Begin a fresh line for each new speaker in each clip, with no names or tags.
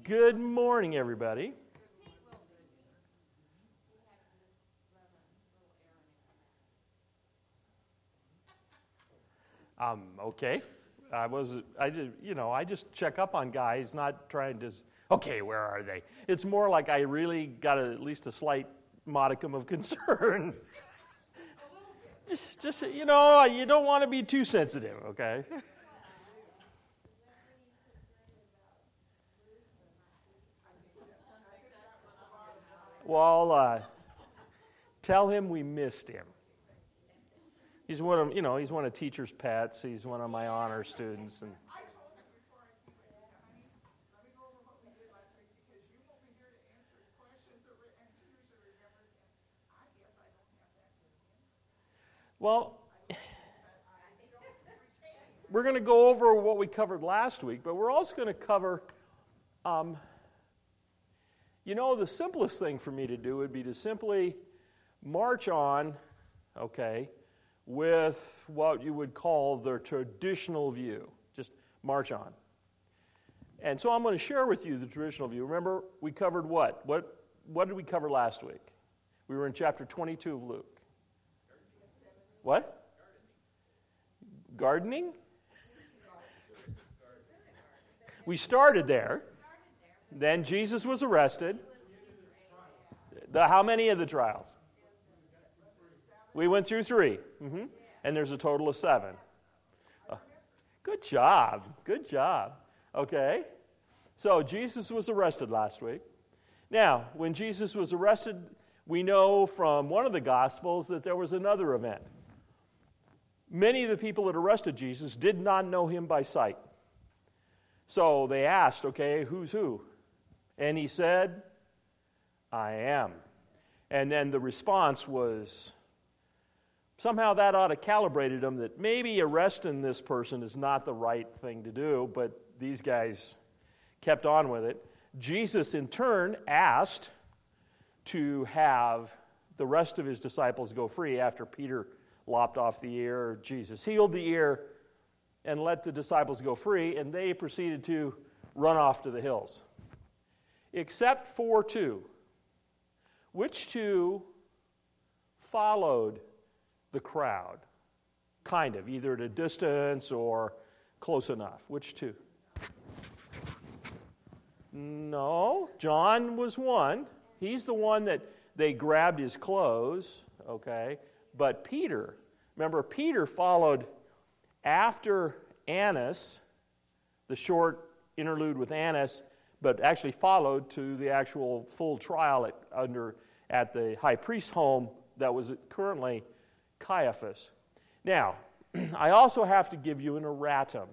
Good morning, everybody. Okay. I just check up on guys, not trying to, okay, where are they? It's more like I really got at least a slight modicum of concern. just you don't want to be too sensitive, okay? Well, tell him we missed him. He's one of teacher's pets. He's one of my honor students. And well, we're going to go over what we covered last week, but we're also going to cover, the simplest thing for me to do would be to simply march on, okay, with what you would call the traditional view. Just march on. And so I'm going to share with you the traditional view. Remember, we covered what? What did we cover last week? We were in chapter 22 of Luke. What? Gardening? We started there. Then Jesus was arrested. How many of the trials? We went through 3. Mm-hmm. And there's a total of 7. Good job. Good job. Okay. So Jesus was arrested last week. Now, when Jesus was arrested, we know from one of the Gospels that there was another event. Many of the people that arrested Jesus did not know him by sight. So they asked, okay, who's who? And he said, I am. And then the response was, somehow that ought to calibrated them that maybe arresting this person is not the right thing to do, but these guys kept on with it. Jesus, in turn, asked to have the rest of his disciples go free after Peter lopped off the ear. Jesus healed the ear and let the disciples go free, and they proceeded to run off to the hills. Except for 2. Which 2 followed the crowd? Kind of, either at a distance or close enough. Which 2? No, John was one. He's the one that they grabbed his clothes, okay? But Peter, remember, Peter followed after Annas, the short interlude with Annas, but actually followed to the actual full trial at the high priest's home that was currently Caiaphas. Now, I also have to give you an erratum.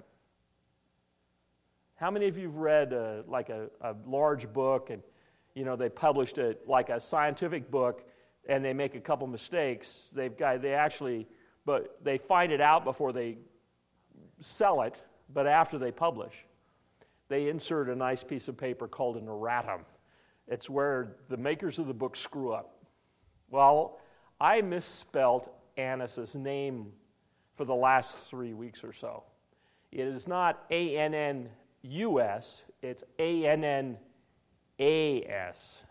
How many of you have read a large book and they published it like a scientific book and they make a couple mistakes? But they find it out before they sell it, but after they publish, they insert a nice piece of paper called an erratum. It's where the makers of the book screw up. Well, I misspelt Annas' name for the last 3 weeks or so. It is not A-N-N-U-S, it's A-N-N-A-S.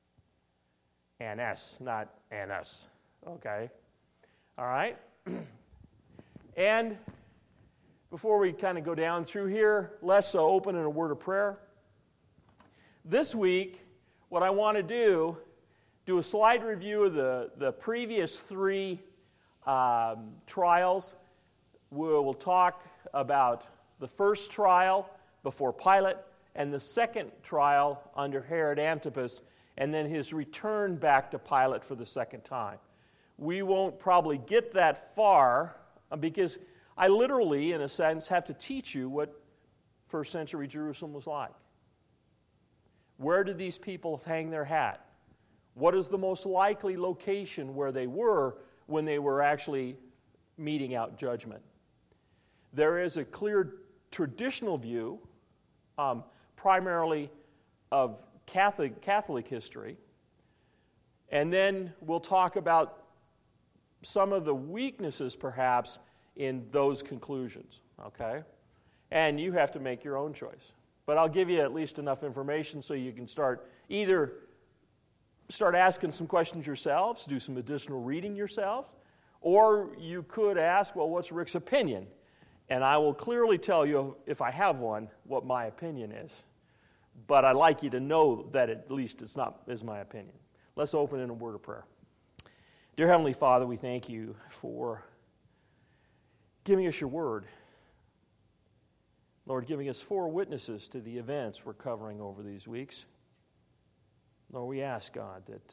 Annas, not Annas. Okay? All right? And before we kind of go down through here, let's open in a word of prayer. This week, what I want to do a slight review of the previous 3 trials. We'll talk about the first trial before Pilate and the second trial under Herod Antipas, and then his return back to Pilate for the second time. We won't probably get that far because I literally, in a sense, have to teach you what first century Jerusalem was like. Where did these people hang their hat? What is the most likely location where they were when they were actually meting out judgment? There is a clear traditional view, primarily of Catholic history, and then we'll talk about some of the weaknesses, perhaps, in those conclusions, okay? And you have to make your own choice. but I'll give you at least enough information so you can either start asking some questions yourselves, do some additional reading yourselves, or you could ask, well, what's Rick's opinion? And I will clearly tell you, if I have one, what my opinion is. But I'd like you to know that at least it's not is my opinion. Let's open in a word of prayer. Dear Heavenly Father, we thank you for giving us your word. Lord, giving us 4 witnesses to the events we're covering over these weeks. Lord, we ask, God, that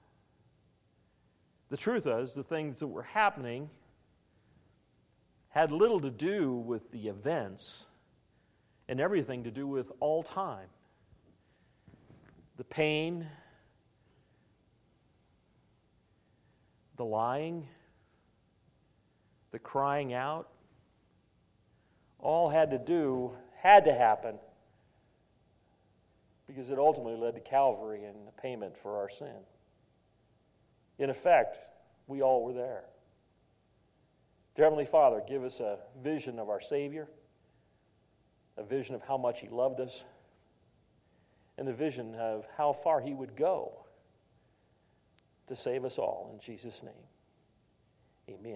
the truth is the things that were happening had little to do with the events and everything to do with all time. The pain, the lying, the crying out, all had to happen because it ultimately led to Calvary and the payment for our sin. In effect, we all were there. Dear Heavenly Father, give us a vision of our Savior, a vision of how much He loved us, and a vision of how far He would go to save us all. In Jesus' name, amen.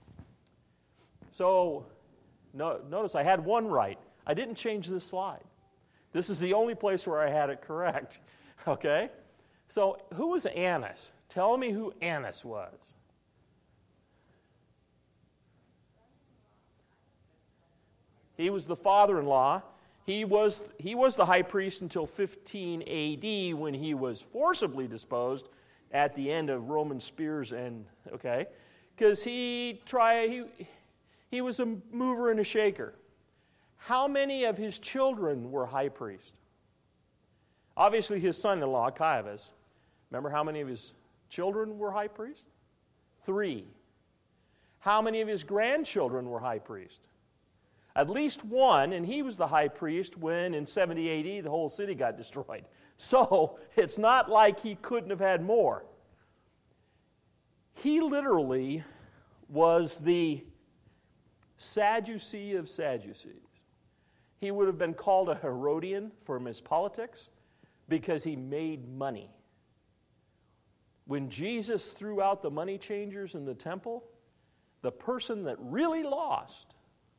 So, notice I had one right. I didn't change this slide. This is the only place where I had it correct. Okay? So, who was Annas? Tell me who Annas was. He was the father-in-law. He was the high priest until 15 A.D. when he was forcibly disposed at the end of Roman spears because he was a mover and a shaker. How many of his children were high priests? Obviously, his son-in-law, Caiaphas. Remember how many of his children were high priests? 3. How many of his grandchildren were high priests? At least 1, and he was the high priest when in 70 A.D. the whole city got destroyed. So it's not like he couldn't have had more. He literally was the Sadducee of Sadducees. He would have been called a Herodian from his politics because he made money. When Jesus threw out the money changers in the temple, the person that really lost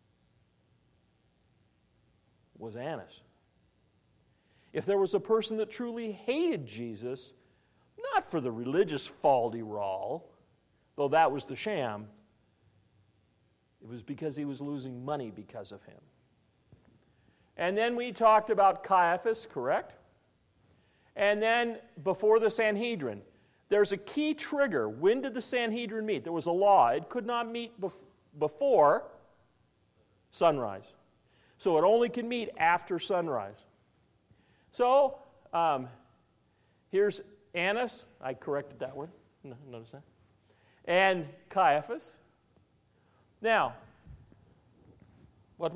was Annas. If there was a person that truly hated Jesus, not for the religious falderall, though that was the sham, it was because he was losing money because of him. And then we talked about Caiaphas, correct? And then before the Sanhedrin, there's a key trigger. When did the Sanhedrin meet? There was a law. It could not meet before sunrise. So it only can meet after sunrise. So here's Annas. I corrected that one. Notice that. And Caiaphas. Now, what?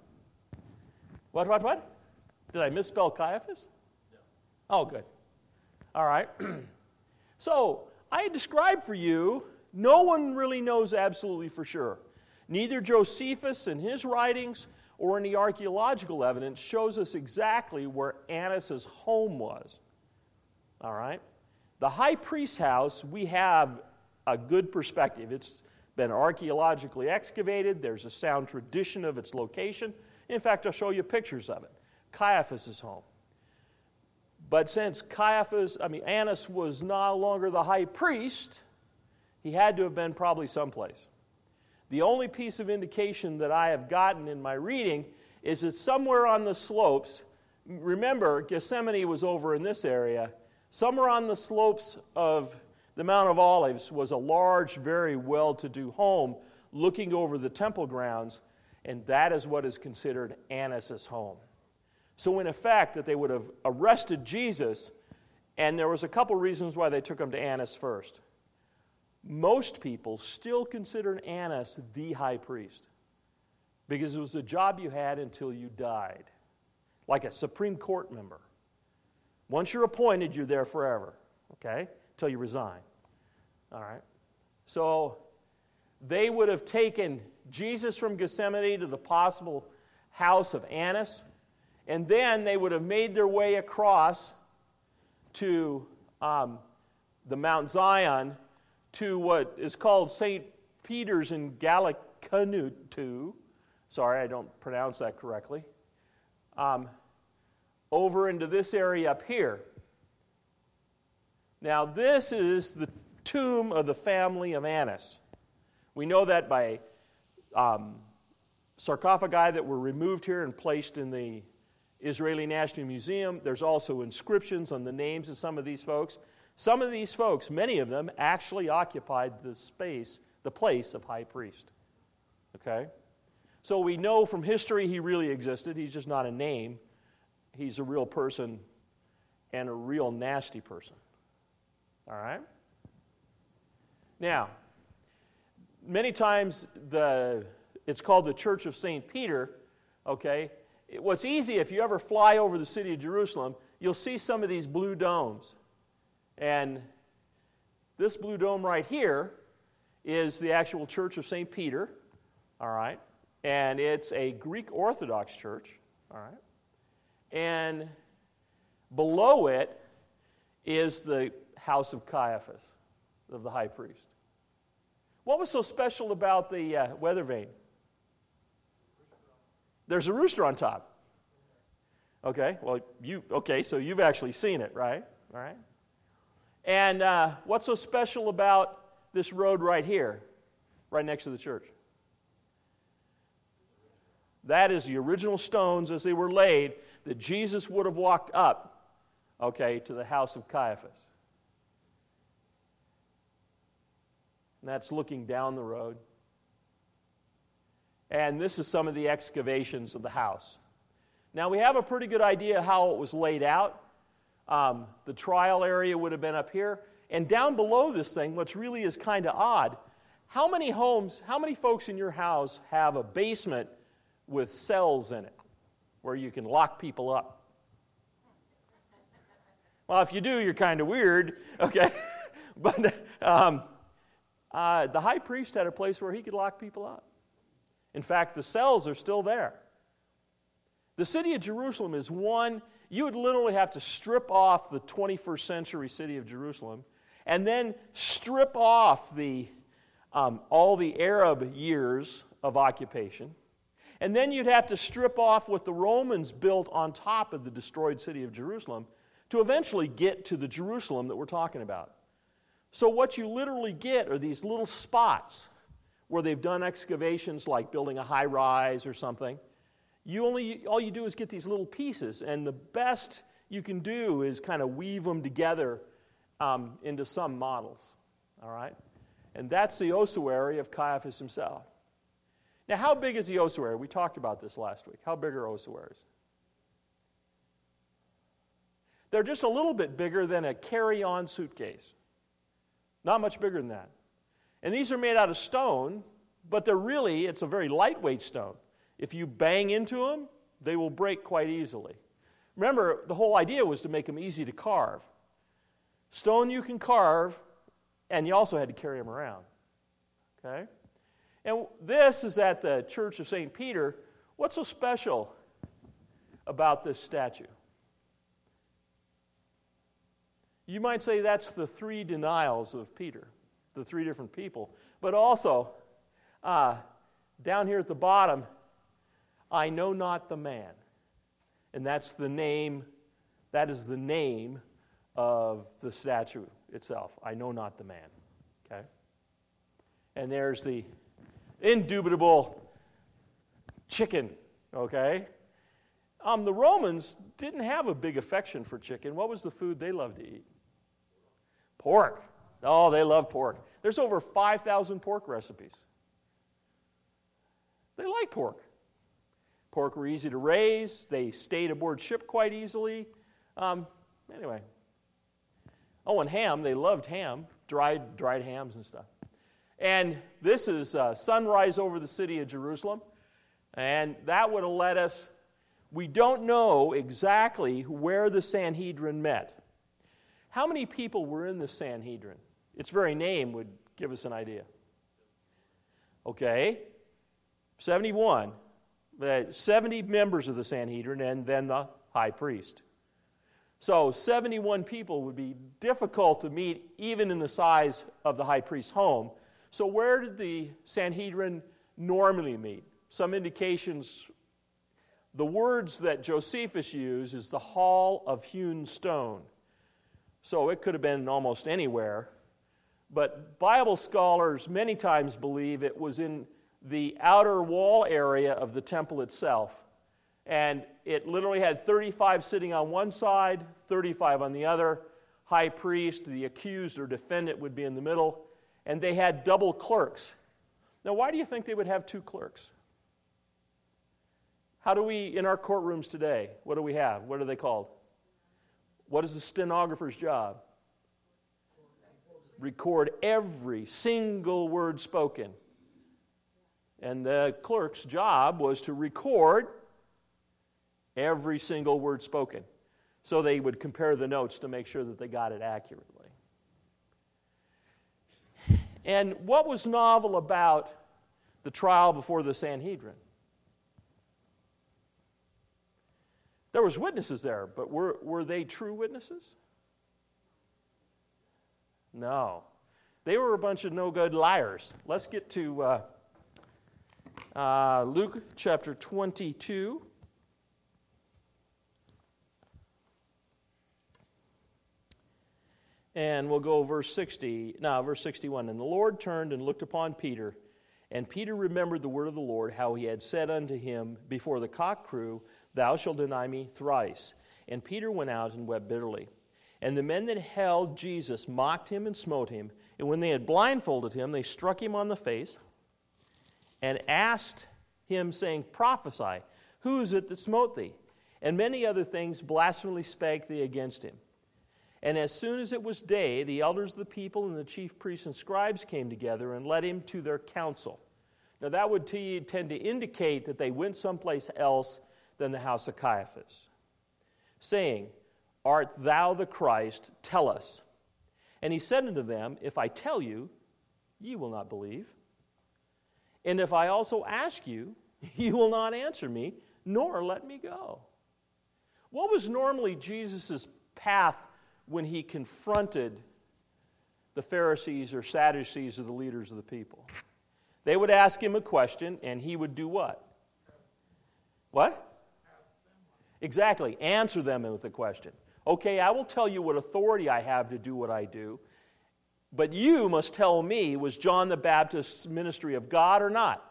What? Did I misspell Caiaphas? No. Oh, good. All right. So I described for you, no one really knows absolutely for sure. Neither Josephus in his writings or in the archaeological evidence shows us exactly where Annas' home was. All right? The high priest's house, we have a good perspective. It's been archaeologically excavated. There's a sound tradition of its location. In fact, I'll show you pictures of it. Caiaphas' home. But since Annas was no longer the high priest, he had to have been probably someplace. The only piece of indication that I have gotten in my reading is that somewhere on the slopes, remember, Gethsemane was over in this area, somewhere on the slopes of the Mount of Olives was a large, very well-to-do home looking over the temple grounds, and that is what is considered Annas' home. So in effect, that they would have arrested Jesus, and there was a couple reasons why they took him to Annas first. Most people still considered Annas the high priest because it was a job you had until you died, like a Supreme Court member. Once you're appointed, you're there forever, okay, until you resign. All right? So they would have taken Jesus from Gethsemane to the possible house of Annas, And then they would have made their way across to the Mount Zion, to what is called St. Peter's in Gallicanutu. Sorry, I don't pronounce that correctly. Over into this area up here. Now, this is the tomb of the family of Annas. We know that by sarcophagi that were removed here and placed in the Israeli National Museum. There's also inscriptions on the names of some of these folks. Some of these folks, many of them, actually occupied the place of high priest. Okay? So we know from history he really existed. He's just not a name. He's a real person and a real nasty person. All right? Now, many times it's called the Church of St. Peter, okay? What's easy, if you ever fly over the city of Jerusalem, you'll see some of these blue domes. And this blue dome right here is the actual Church of St. Peter, all right? And it's a Greek Orthodox church, all right? And below it is the house of Caiaphas, of the high priest. What was so special about the weather vane? There's a rooster on top. Okay, well, so you've actually seen it, right? All right. And what's so special about this road right here, right next to the church? That is the original stones as they were laid that Jesus would have walked up, okay, to the house of Caiaphas. And that's looking down the road. And this is some of the excavations of the house. Now, we have a pretty good idea how it was laid out. The trial area would have been up here. And down below this thing, which really is kind of odd, how many folks in your house have a basement with cells in it where you can lock people up? Well, if you do, you're kind of weird, okay? But the high priest had a place where he could lock people up. In fact, the cells are still there. The city of Jerusalem is one, you would literally have to strip off the 21st century city of Jerusalem and then strip off all the Arab years of occupation. And then you'd have to strip off what the Romans built on top of the destroyed city of Jerusalem to eventually get to the Jerusalem that we're talking about. So what you literally get are these little spots where they've done excavations like building a high rise or something. All you do is get these little pieces, and the best you can do is kind of weave them together into some models. All right? And that's the ossuary of Caiaphas himself. Now, how big is the ossuary? We talked about this last week. How big are ossuaries? They're just a little bit bigger than a carry-on suitcase. Not much bigger than that. And these are made out of stone, but it's a very lightweight stone. If you bang into them, they will break quite easily. Remember, the whole idea was to make them easy to carve. Stone you can carve, and you also had to carry them around. Okay? And this is at the Church of St. Peter. What's so special about this statue? You might say that's the three denials of Peter, the three different people. But also, down here at the bottom, I know not the man. And that is the name of the statue itself. I know not the man. Okay? And there's the indubitable chicken. Okay? The Romans didn't have a big affection for chicken. What was the food they loved to eat? Pork. Oh, they love pork. There's over 5,000 pork recipes. They like pork. Pork were easy to raise. They stayed aboard ship quite easily. Anyway. Oh, and ham. They loved ham. Dried hams and stuff. And this is sunrise over the city of Jerusalem. And that would have led us, we don't know exactly where the Sanhedrin met. How many people were in the Sanhedrin? Its very name would give us an idea. Okay, 71. 70 members of the Sanhedrin, and then the high priest. So 71 people would be difficult to meet even in the size of the high priest's home. So where did the Sanhedrin normally meet? Some indications, the words that Josephus used is the hall of hewn stone. So it could have been almost anywhere. But Bible scholars many times believe it was in the outer wall area of the temple itself. And it literally had 35 sitting on one side, 35 on the other. High priest, the accused or defendant would be in the middle. And they had double clerks. Now, why do you think they would have two clerks? How do we, in our courtrooms today, what do we have? What are they called? What is the stenographer's job? Record every single word spoken. And the clerk's job was to record every single word spoken. So they would compare the notes to make sure that they got it accurately. And what was novel about the trial before the Sanhedrin? There was witnesses there, but were they true witnesses? No. They were a bunch of no-good liars. Let's get to Luke chapter 22. And we'll go verse 61. And the Lord turned and looked upon Peter, and Peter remembered the word of the Lord, how he had said unto him, before the cock crew, thou shalt deny me thrice. And Peter went out and wept bitterly. And the men that held Jesus mocked him and smote him. And when they had blindfolded him, they struck him on the face and asked him, saying, prophesy, who is it that smote thee? And many other things blasphemily spake they against him. And as soon as it was day, the elders of the people and the chief priests and scribes came together and led him to their council. Now that would tend to indicate that they went someplace else than the house of Caiaphas, saying, art thou the Christ? Tell us. And he said unto them, if I tell you, ye will not believe. And if I also ask you, you will not answer me, nor let me go. What was normally Jesus' path when he confronted the Pharisees or Sadducees or the leaders of the people? They would ask him a question, and he would do what? What? Exactly. Answer them with a question. Okay, I will tell you what authority I have to do what I do, but you must tell me, was John the Baptist's ministry of God or not?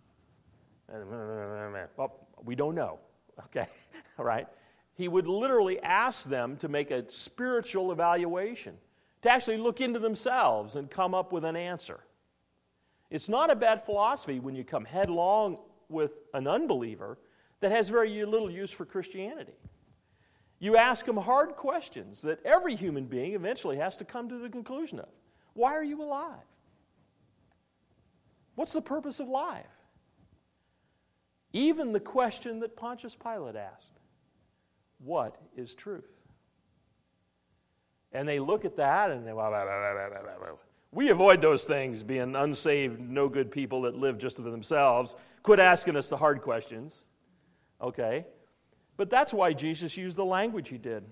Well, we don't know. Okay, all right. He would literally ask them to make a spiritual evaluation, to actually look into themselves and come up with an answer. It's not a bad philosophy when you come headlong with an unbeliever that has very little use for Christianity. You ask them hard questions that every human being eventually has to come to the conclusion of. Why are you alive? What's the purpose of life? Even the question that Pontius Pilate asked. What is truth? And they look at that and they, we avoid those things, being unsaved, no good people that live just for themselves. Quit asking us the hard questions. Okay? But that's why Jesus used the language he did.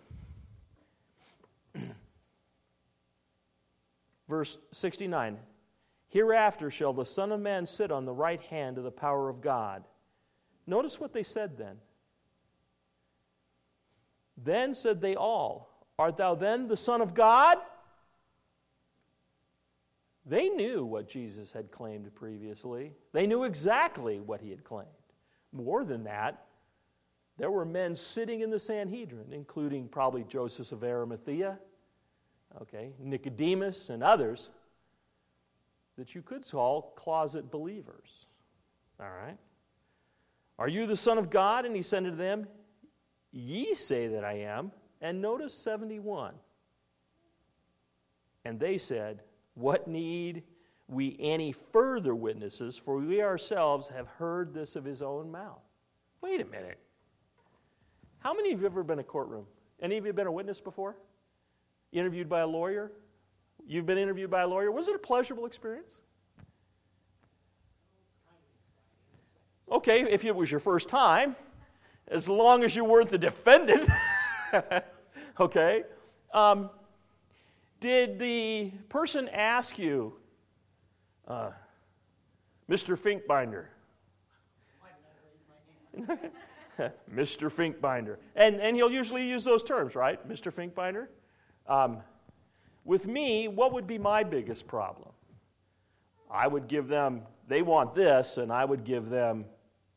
Verse 69, hereafter shall the Son of Man sit on the right hand of the power of God. Notice what they said then. Then said they all, art thou then the Son of God? They knew what Jesus had claimed previously. They knew exactly what he had claimed. More than that, there were men sitting in the Sanhedrin, including probably Joseph of Arimathea, Nicodemus, and others, that you could call closet believers. All right? Are you the Son of God? And he said unto them, ye say that I am. And notice 71. And they said, what need we any further witnesses? For we ourselves have heard this of his own mouth. Wait a minute. How many of you have ever been in a courtroom? Any of you been a witness before? Interviewed by a lawyer? You've been interviewed by a lawyer. Was it a pleasurable experience? Okay, if it was your first time, as long as you weren't the defendant. Okay. Did the person ask you, Mr. Finkbinder? Mr. Finkbinder. And he'll usually use those terms, right? Mr. Finkbinder. With me, what would be my biggest problem? I would give them, they want this, and I would give them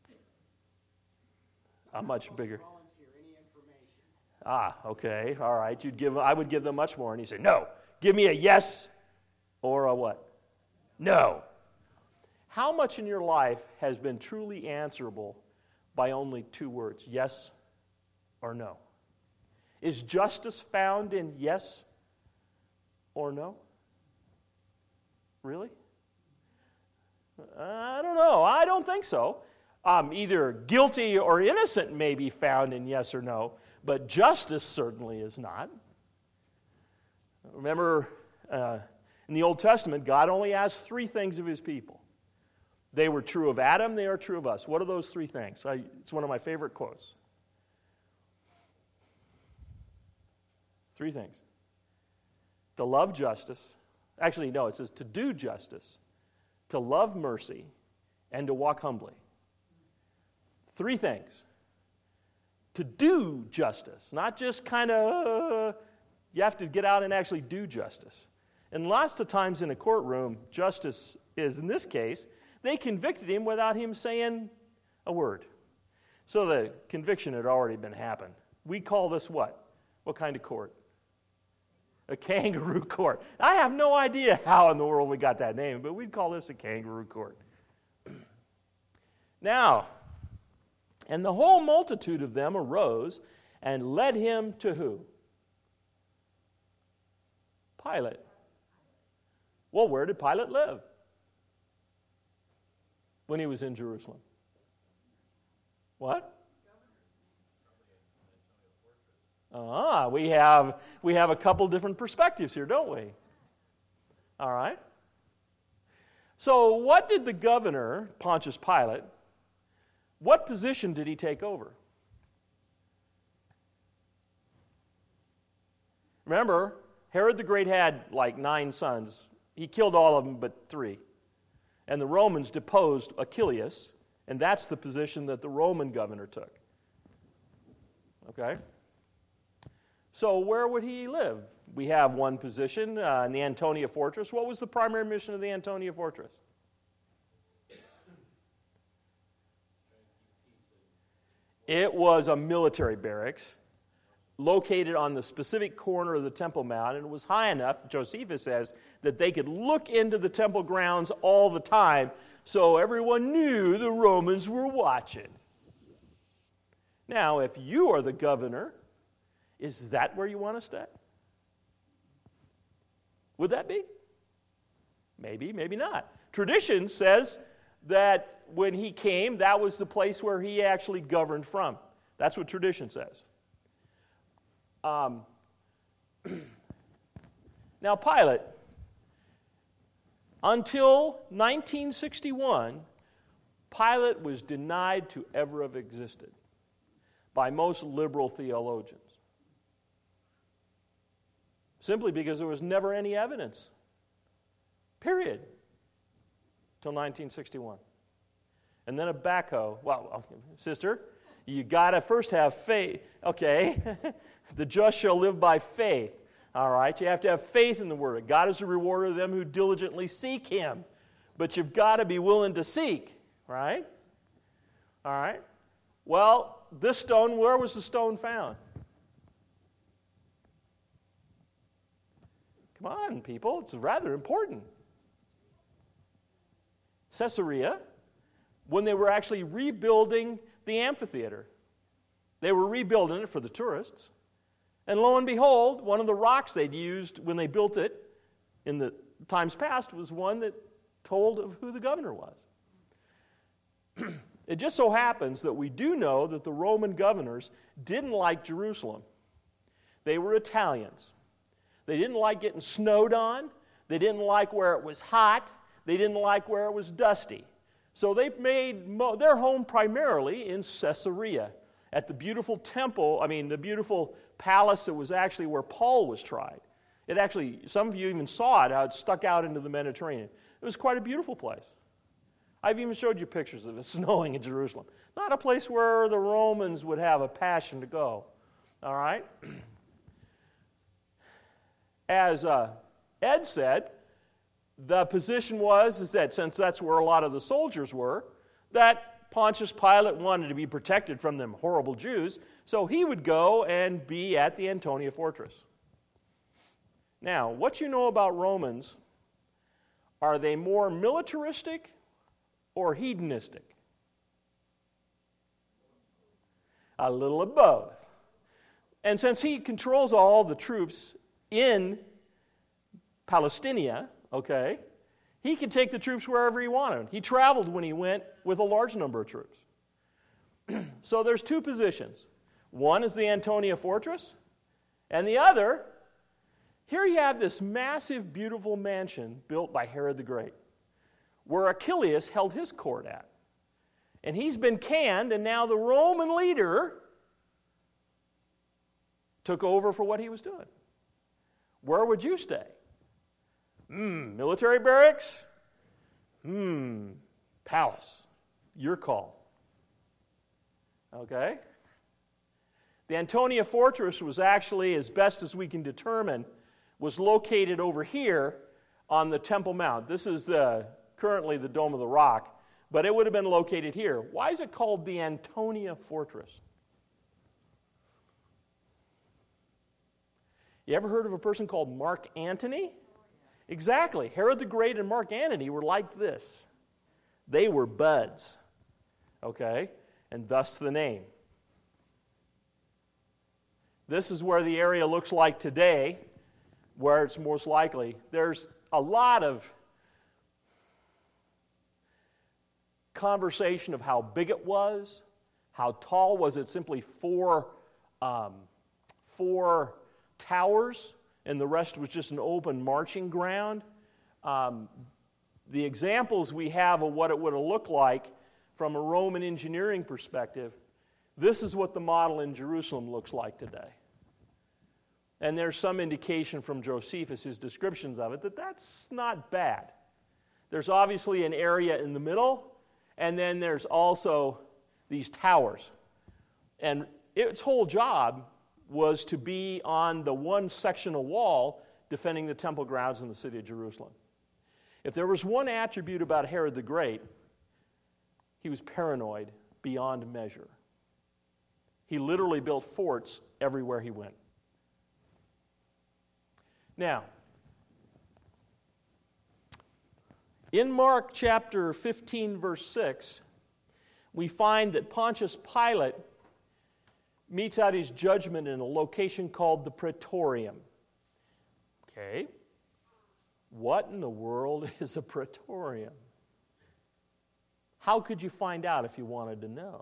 a much bigger. Okay, all right. I would give them much more, and he'd say, no, give me a yes or a what? No. How much in your life has been truly answerable by only two words, yes or no? Is justice found in yes or no? Really? I don't know. I don't think so. Either guilty or innocent may be found in yes or no, but justice certainly is not. Remember, in the Old Testament, God only asked three things of his people. They were true of Adam, they are true of us. What are those three things? It's one of my favorite quotes. Three things. To love justice. Actually, no, it says to do justice, to love mercy, and to walk humbly. Three things. To do justice, not just kind of, you have to get out and actually do justice. And lots of times in a courtroom, justice is, in this case, they convicted him without him saying a word. So the conviction had already been happened. We call this what? What kind of court? A kangaroo court. I have no idea how in the world we got that name, but we'd call this a kangaroo court. Now, and the whole multitude of them arose and led him to who? Pilate. Well, where did Pilate live when he was in Jerusalem? What? We have a couple different perspectives here, don't we? All right. So what did the governor, Pontius Pilate, what position did he take over? Remember, Herod the Great had like 9 sons. He killed all of them but 3. And the Romans deposed Achilles, and that's the position that the Roman governor took. Okay? So where would he live? We have one position in the Antonia Fortress. What was the primary mission of the Antonia Fortress? It was a military barracks located on the specific corner of the Temple Mount, and it was high enough, Josephus says, that they could look into the temple grounds all the time, so everyone knew the Romans were watching. Now, if you are the governor, is that where you want to stay? Would that be? Maybe, maybe not. Tradition says that when he came, that was the place where he actually governed from. That's what tradition says. Now, Pilate, until 1961, Pilate was denied to ever have existed by most liberal theologians. Simply because there was never any evidence. Period. Till 1961. And then a backhoe. Well, sister, you got to first have faith. Okay. The just shall live by faith. All right. You have to have faith in the Word. God is a rewarder of them who diligently seek Him. But you've got to be willing to seek. Right? All right. Well, this stone, where was the stone found? Come on, people. It's rather important. Caesarea, when they were actually rebuilding the amphitheater. They were rebuilding it for the tourists. And lo and behold, one of the rocks they'd used when they built it in the times past was one that told of who the governor was. It just so happens that we do know that the Roman governors didn't like Jerusalem. They were Italians. They didn't like getting snowed on. They didn't like where it was hot. They didn't like where it was dusty. So they've made their home primarily in Caesarea, at the beautiful temple, the beautiful palace that was actually where Paul was tried. It actually, some of you even saw it, how it stuck out into the Mediterranean. It was quite a beautiful place. I've even showed you pictures of it snowing in Jerusalem. Not a place where the Romans would have a passion to go. All right? As Ed said, the position is that since that's where a lot of the soldiers were, that Pontius Pilate wanted to be protected from them horrible Jews, so he would go and be at the Antonia fortress. Now, what you know about Romans, are they more militaristic or hedonistic? A little of both. And since he controls all the troops in Palestina, okay, he could take the troops wherever he wanted. He traveled when he went with a large number of troops. So there's two positions. One is the Antonia fortress, and the other, here you have this massive, beautiful mansion built by Herod the Great, where Achilles held his court at. And he's been canned, and now the Roman leader took over for what he was doing. Where would you stay? Military barracks? Palace. Your call. Okay? The Antonia fortress was actually, as best as we can determine, was located over here on the Temple Mount. This is currently the Dome of the Rock, but it would have been located here. Why is it called the Antonia fortress? You ever heard of a person called Mark Antony? Exactly. Herod the Great and Mark Antony were like this. They were buds. Okay? And thus the name. This is where the area looks like today, where it's most likely. There's a lot of conversation of how big it was, how tall was it, simply four towers, and the rest was just an open marching ground. The examples we have of what it would have looked like from a Roman engineering perspective, this is what the model in Jerusalem looks like today. And there's some indication from Josephus, his descriptions of it, that that's not bad. There's obviously an area in the middle, and then there's also these towers. And its whole job was to be on the one sectional wall defending the temple grounds in the city of Jerusalem. If there was one attribute about Herod the Great, he was paranoid beyond measure. He literally built forts everywhere he went. Now, in Mark chapter 15, verse 6, we find that Pontius Pilate metes out his judgment in a location called the Praetorium. Okay. What in the world is a Praetorium? How could you find out if you wanted to know?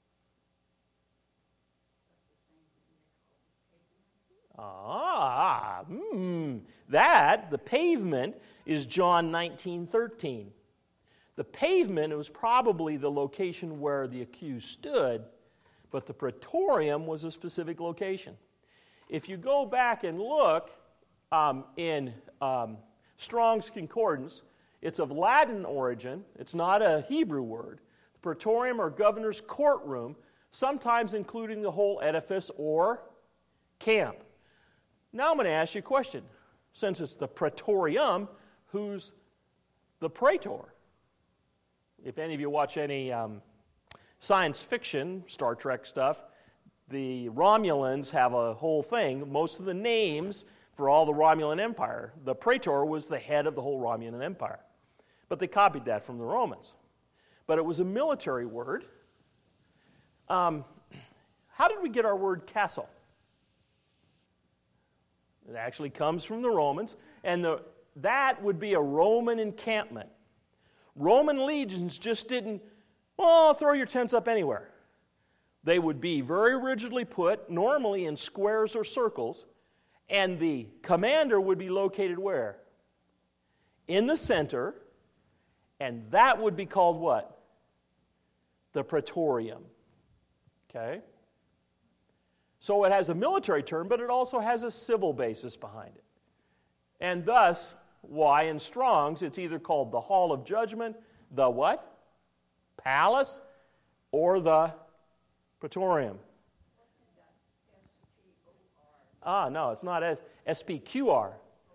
The pavement is John 19:13. The pavement was probably the location where the accused stood, but the Praetorium was a specific location. If you go back and look in Strong's Concordance, it's of Latin origin. It's not a Hebrew word. The Praetorium or governor's courtroom, sometimes including the whole edifice or camp. Now I'm going to ask you a question. Since it's the Praetorium, who's the praetor? If any of you watch any science fiction, Star Trek stuff, the Romulans have a whole thing. Most of the names for all the Romulan Empire, the praetor was the head of the whole Romulan Empire. But they copied that from the Romans. But it was a military word. How did we get our word castle? It actually comes from the Romans, and that would be a Roman encampment. Roman legions just didn't, throw your tents up anywhere. They would be very rigidly put, normally in squares or circles, and the commander would be located where? In the center, and that would be called what? the Praetorium. Okay? So it has a military term, but it also has a civil basis behind it. And thus, why in Strong's it's either called the Hall of Judgment, the what? Palace, or the Praetorium. No, it's not SPQR.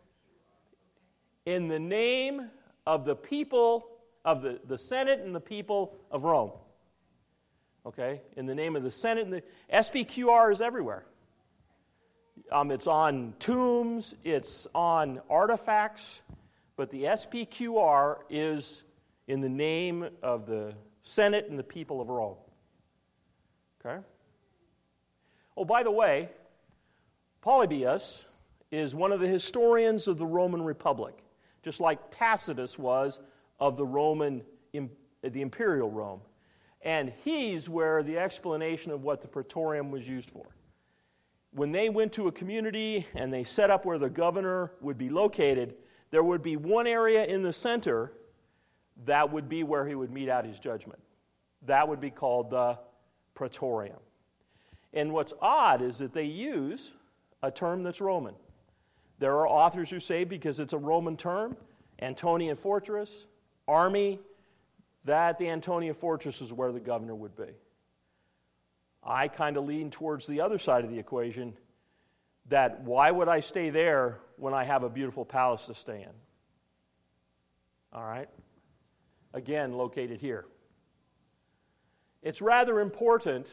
In the name of the people, of the Senate and the people of Rome. Okay? In the name of the Senate, and the SPQR is everywhere. It's on tombs, it's on artifacts, but the SPQR is in the name of the Senate and the people of Rome. Okay? Oh, by the way, Polybius is one of the historians of the Roman Republic, just like Tacitus was of the imperial Rome. And he's where the explanation of what the Praetorium was used for. When they went to a community and they set up where the governor would be located, there would be one area in the center that would be where he would mete out his judgment. That would be called the Praetorium. And what's odd is that they use a term that's Roman. There are authors who say because it's a Roman term, Antonian fortress, army, that the Antonian fortress is where the governor would be. I kind of lean towards the other side of the equation, that why would I stay there when I have a beautiful palace to stay in? All right? Again, located here. It's rather important.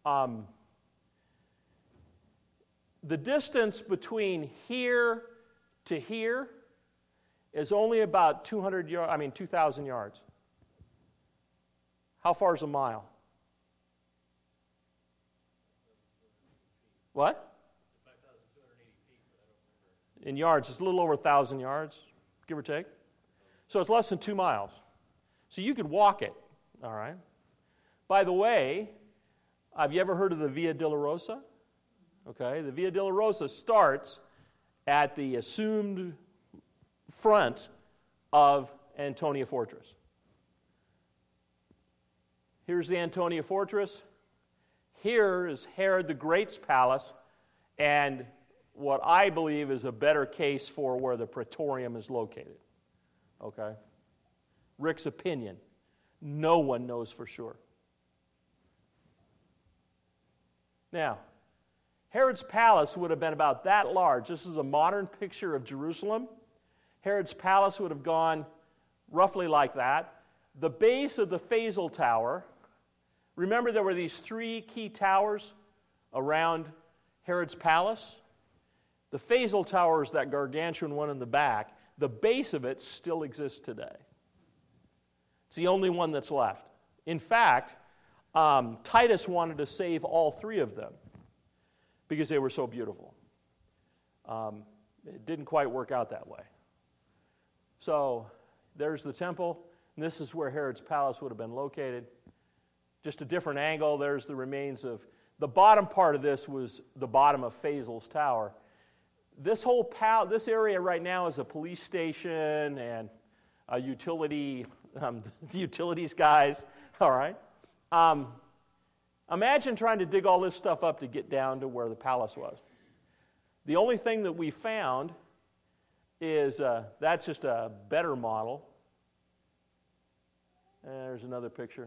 The distance between here to here is only about 2,000 yards. How far is a mile? What? 5,280 feet, but I don't remember. In yards, it's a little over 1,000 yards, give or take. So it's less than 2 miles. So you could walk it, all right? By the way, have you ever heard of the Via Dolorosa? Okay, the Via Dolorosa starts at the assumed front of Antonia Fortress. Here's the Antonia Fortress. Here is Herod the Great's palace, and what I believe is a better case for where the Praetorium is located. Okay? Rick's opinion. No one knows for sure. Now, Herod's palace would have been about that large. This is a modern picture of Jerusalem. Herod's palace would have gone roughly like that. The base of the Faisal Tower, remember there were these 3 key towers around Herod's palace? The Faisal Tower is that gargantuan one in the back. The base of it still exists today. It's the only one that's left. In fact, Titus wanted to save all 3 of them because they were so beautiful. It didn't quite work out that way. So there's the temple, and this is where Herod's palace would have been located. Just a different angle, there's the remains of, the bottom part of this was the bottom of Faisal's tower. This whole this area right now is a police station and a utilities guys, all right? Imagine trying to dig all this stuff up to get down to where the palace was. The only thing that we found is that's just a better model. There's another picture.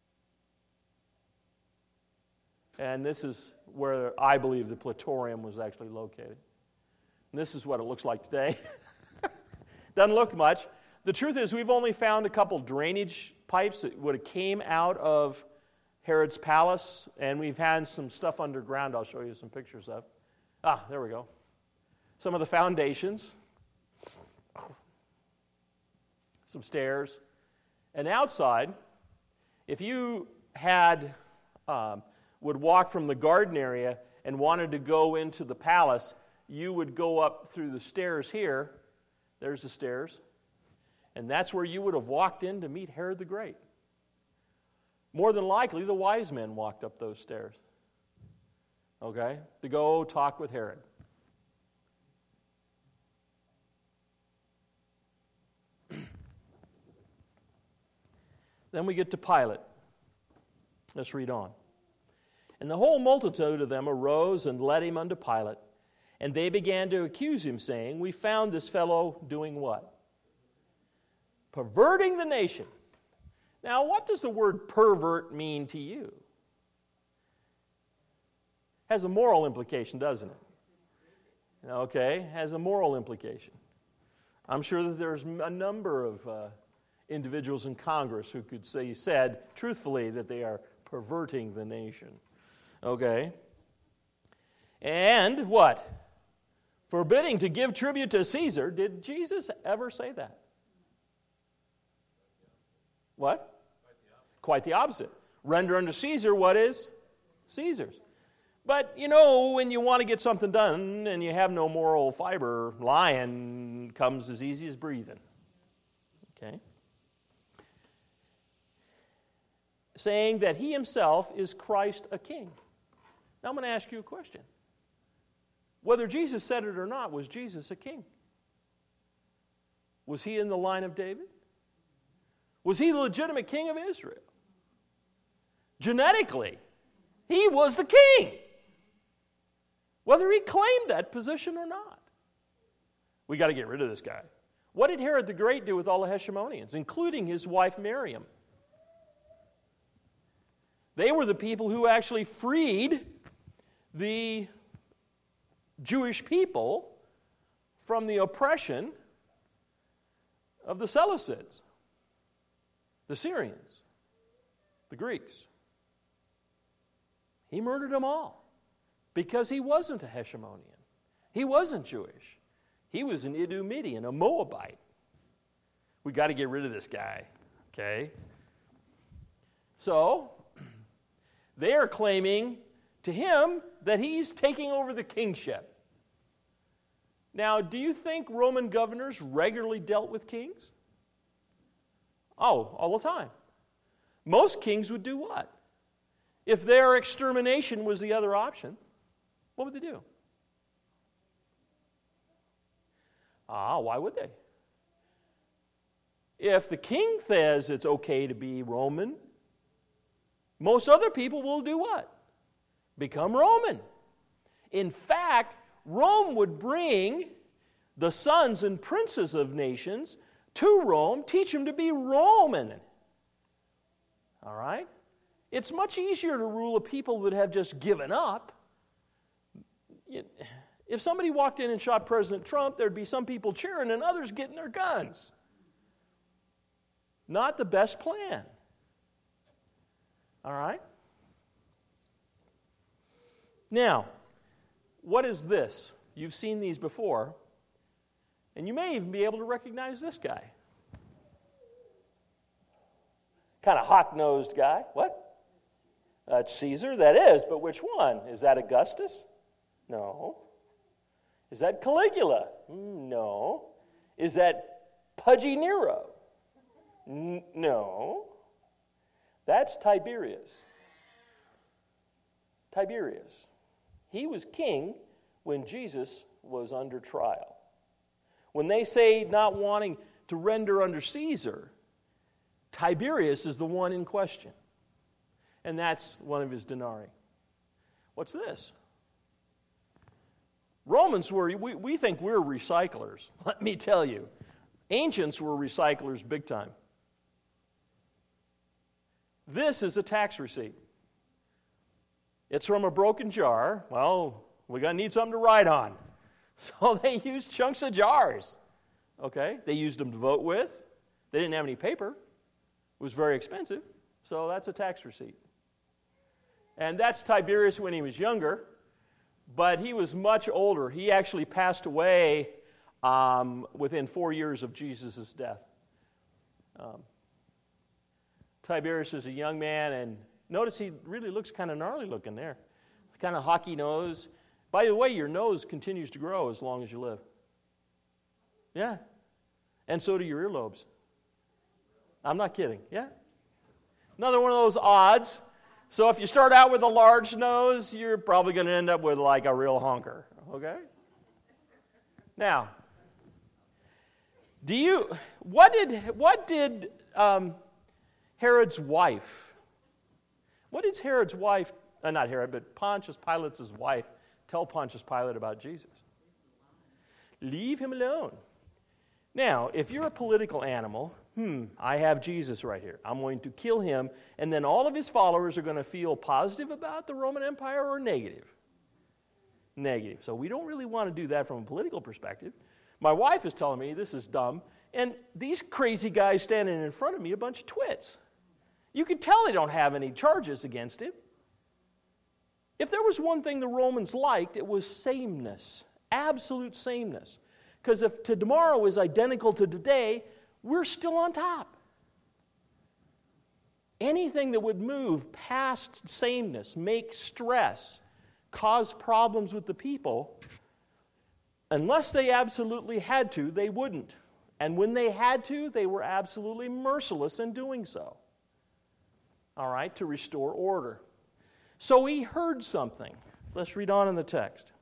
And this is where I believe the Praetorium was actually located. And this is what it looks like today. Doesn't look much. The truth is we've only found a couple drainage pipes that would have came out of Herod's palace, and we've had some stuff underground I'll show you some pictures of. There we go. Some of the foundations. Some stairs. And outside, if you had would walk from the garden area and wanted to go into the palace, you would go up through the stairs here. There's the stairs. And that's where you would have walked in to meet Herod the Great. More than likely, the wise men walked up those stairs. Okay? To go talk with Herod. Then we get to Pilate. Let's read on. And the whole multitude of them arose and led him unto Pilate. And they began to accuse him, saying, we found this fellow doing what? Perverting the nation. Now, what does the word pervert mean to you? Has a moral implication, doesn't it? Okay, has a moral implication. I'm sure that there's a number of individuals in Congress who could say, said truthfully that they are perverting the nation. Okay? And what? Forbidding to give tribute to Caesar. Did Jesus ever say that? What? Quite the opposite. Render unto Caesar what is Caesar's. But, when you want to get something done and you have no moral fiber, lying comes as easy as breathing. Okay? Saying that he himself is Christ a king. Now I'm going to ask you a question. Whether Jesus said it or not, was Jesus a king? Was he in the line of David? Was he the legitimate king of Israel? Genetically, he was the king. Whether he claimed that position or not. We got to get rid of this guy. What did Herod the Great do with all the Heshmonians, including his wife Miriam? They were the people who actually freed the Jewish people from the oppression of the Seleucids, the Syrians, the Greeks. He murdered them all because he wasn't a Heshmonian. He wasn't Jewish. He was an Idumean, a Moabite. We got to get rid of this guy, okay? So, they are claiming to him that he's taking over the kingship. Now, do you think Roman governors regularly dealt with kings? Oh, all the time. Most kings would do what? If their extermination was the other option, what would they do? Why would they? If the king says it's okay to be Roman, most other people will do what? Become Roman. In fact, Rome would bring the sons and princes of nations to Rome, teach them to be Roman. All right? It's much easier to rule a people that have just given up. If somebody walked in and shot President Trump, there'd be some people cheering and others getting their guns. Not the best plan. All right? Now, what is this? You've seen these before, and you may even be able to recognize this guy. Kind of hawk-nosed guy. What? That's Caesar? That is, but which one? Is that Augustus? No. Is that Caligula? No. Is that Pudgy Nero? No. That's Tiberius. Tiberius. He was king when Jesus was under trial. When they say not wanting to render under Caesar, Tiberius is the one in question. And that's one of his denarii. What's this? Romans were, we think we're recyclers. Let me tell you, ancients were recyclers big time. This is a tax receipt. It's from a broken jar. Well, we're going to need something to write on. So they used chunks of jars. Okay? They used them to vote with. They didn't have any paper. It was very expensive. So that's a tax receipt. And that's Tiberius when he was younger. But he was much older. He actually passed away within 4 years of Jesus' death. Tiberius is a young man, and notice he really looks kind of gnarly looking there. Kind of hockey nose. By the way, your nose continues to grow as long as you live. Yeah. And so do your earlobes. I'm not kidding. Yeah. Another one of those odds. So if you start out with a large nose, you're probably going to end up with like a real honker. Okay? Now, what did Herod's wife, What did Herod's wife, not Herod, but Pontius Pilate's wife, tell Pontius Pilate about Jesus? Leave him alone. Now, if you're a political animal, I have Jesus right here. I'm going to kill him, and then all of his followers are going to feel positive about the Roman Empire or negative? Negative. So we don't really want to do that from a political perspective. My wife is telling me this is dumb, and these crazy guys standing in front of me, a bunch of twits. You can tell they don't have any charges against him. If there was one thing the Romans liked, it was sameness, absolute sameness. Because if tomorrow is identical to today, we're still on top. Anything that would move past sameness, make stress, cause problems with the people, unless they absolutely had to, they wouldn't. And when they had to, they were absolutely merciless in doing so. All right, to restore order. So he heard something. Let's read on in the text.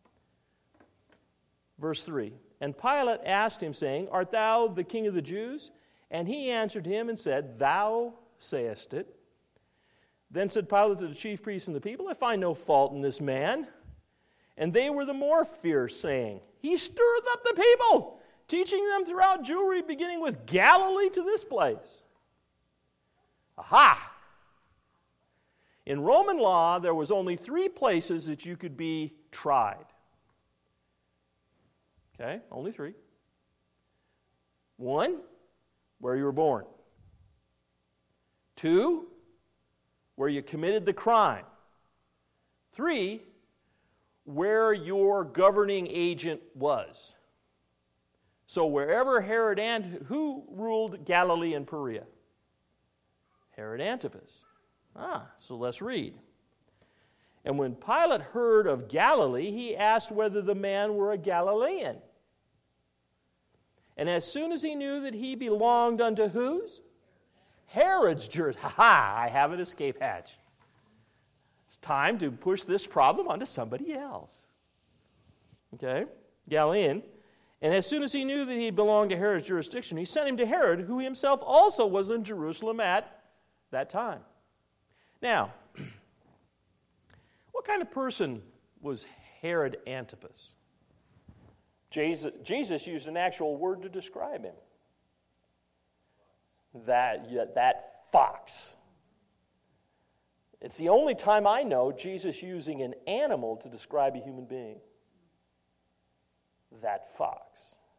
Verse 3. And Pilate asked him, saying, Art thou the king of the Jews? And he answered him and said, Thou sayest it. Then said Pilate to the chief priests and the people, I find no fault in this man. And they were the more fierce, saying, He stirreth up the people, teaching them throughout Jewry, beginning with Galilee to this place. Aha! In Roman law, there was only 3 places that you could be tried. Okay, only 3. 1, where you were born. 2, where you committed the crime. 3, where your governing agent was. So wherever who ruled Galilee and Perea? Herod Antipas. So let's read. And when Pilate heard of Galilee, he asked whether the man were a Galilean. And as soon as he knew that he belonged unto whose? Herod's jurisdiction. I have an escape hatch. It's time to push this problem onto somebody else. Okay? Galilean. And as soon as he knew that he belonged to Herod's jurisdiction, he sent him to Herod, who himself also was in Jerusalem at that time. Now, what kind of person was Herod Antipas? Jesus used an actual word to describe him. That fox. It's the only time I know Jesus using an animal to describe a human being. That fox.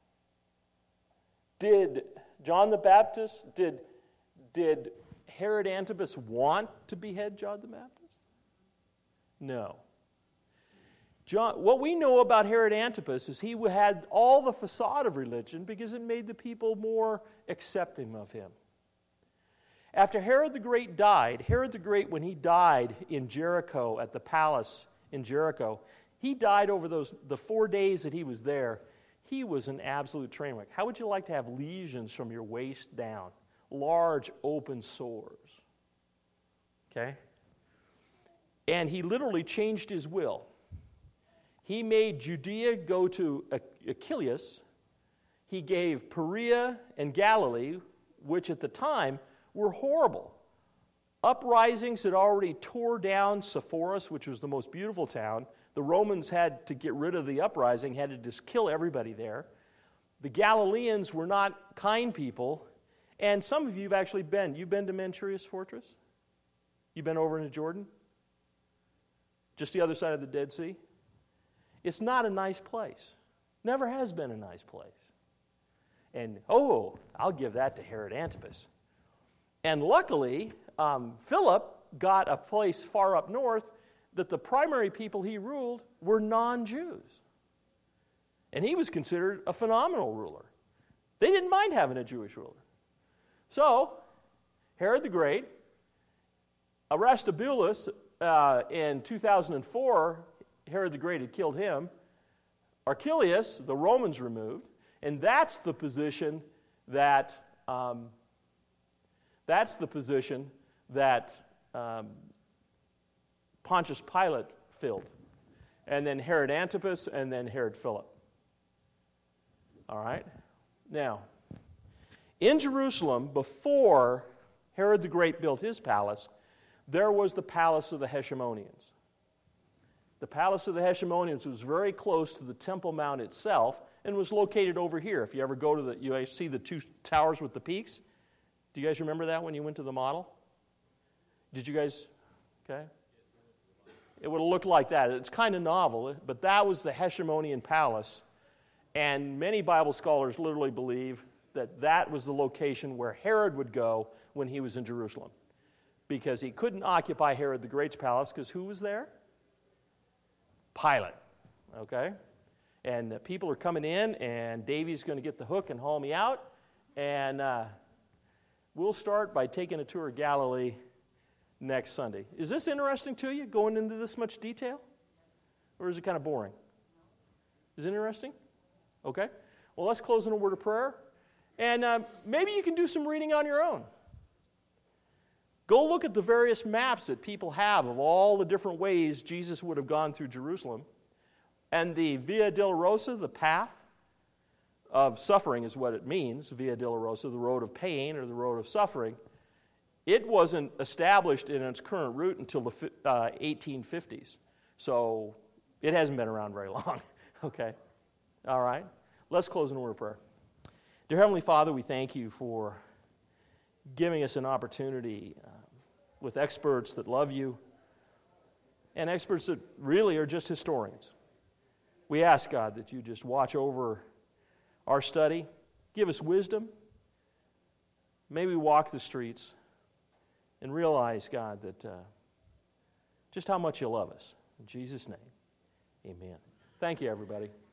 Did John the Baptist, did Herod Antipas want to behead John the Baptist? No. What we know about Herod Antipas is he had all the facade of religion because it made the people more accepting of him. After Herod the Great died, Herod the Great, when he died in Jericho, at the palace in Jericho, he died over the 4 days that he was there. He was an absolute train wreck. How would you like to have lesions from your waist down? Large open sores. Okay? And he literally changed his will. He made Judea go to Achilles. He gave Perea and Galilee, which at the time were horrible. Uprisings had already tore down Sepphoris, which was the most beautiful town. The Romans had to get rid of the uprising, had to just kill everybody there. The Galileans were not kind people. And some of you have actually been. You've been to Manchurius Fortress? You've been over into Jordan? Just the other side of the Dead Sea? It's not a nice place. Never has been a nice place. And, I'll give that to Herod Antipas. And luckily, Philip got a place far up north that the primary people he ruled were non-Jews. And he was considered a phenomenal ruler. They didn't mind having a Jewish ruler. So, Herod the Great, Aristobulus, in 2004, Herod the Great had killed him. Archelaus, the Romans removed, and that's the position that Pontius Pilate filled, and then Herod Antipas, and then Herod Philip. All right. Now, in Jerusalem, before Herod the Great built his palace, there was the palace of the Heshemonians. The palace of the Heshemonians was very close to the Temple Mount itself and was located over here. If you ever go to you see the two towers with the peaks. Do you guys remember that when you went to the model? Did you guys? Okay. It would have looked like that. It's kind of novel, but that was the Heshemonian palace. And many Bible scholars literally believe that that was the location where Herod would go when he was in Jerusalem. Because he couldn't occupy Herod the Great's palace because who was there? Pilate. Okay? And people are coming in, and Davey's going to get the hook and haul me out. And we'll start by taking a tour of Galilee next Sunday. Is this interesting to you, going into this much detail? Or is it kind of boring? Is it interesting? Okay. Well, let's close in a word of prayer. And maybe you can do some reading on your own. Go look at the various maps that people have of all the different ways Jesus would have gone through Jerusalem. And the Via Dolorosa, the path of suffering is what it means, Via Dolorosa, the road of pain or the road of suffering. It wasn't established in its current route until the 1850s. So it hasn't been around very long. Okay? All right? Let's close in a word of prayer. Dear Heavenly Father, we thank you for giving us an opportunity with experts that love you and experts that really are just historians. We ask, God, that you just watch over our study, give us wisdom. May we walk the streets and realize, God, that just how much you love us. In Jesus' name, amen. Thank you, everybody.